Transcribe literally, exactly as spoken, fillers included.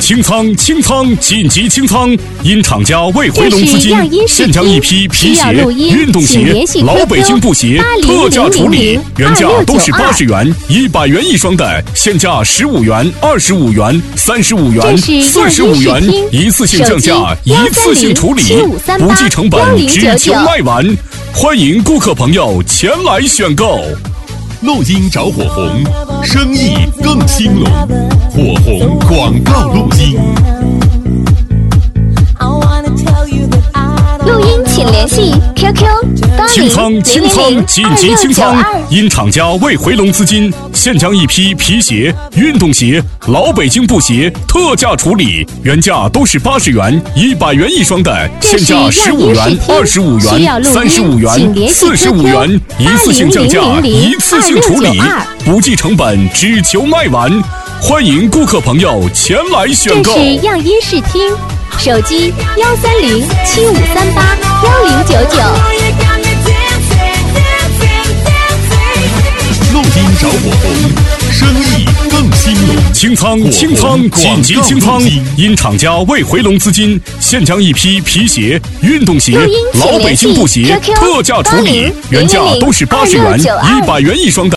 清仓清仓紧急清仓！因厂家未回笼资金，现将一批皮鞋、运动鞋、老北京布鞋特价处理，原价都是八十元、一百元一双的，现价十五元、二十五元、三十五元、四十五元，一次性降价，一次性处理，不计成本，只求卖完。欢迎顾客朋友前来选购。 录音找火红，生意更兴隆。火红广告录音。 录音请联系 Q Q 八零清仓清仓紧急清仓！因厂家未回笼资金，现将一批皮鞋、运动鞋、老北京布鞋特价处理，原价都是八十元、一百元一双的，现价十五元、二十五元、三十五元、四十五元，一次性降价，一次性处理，不计成本，只求卖完。欢迎顾客朋友前来选购。 这是样音视听，手机幺三零七五三八幺零九九。 录音找火红，生意更兴隆。 清仓清仓紧急清仓！因厂家未回笼资金，现将一批皮鞋、运动鞋、老北京布鞋特价处理，原价都是八十元、一百元一双的。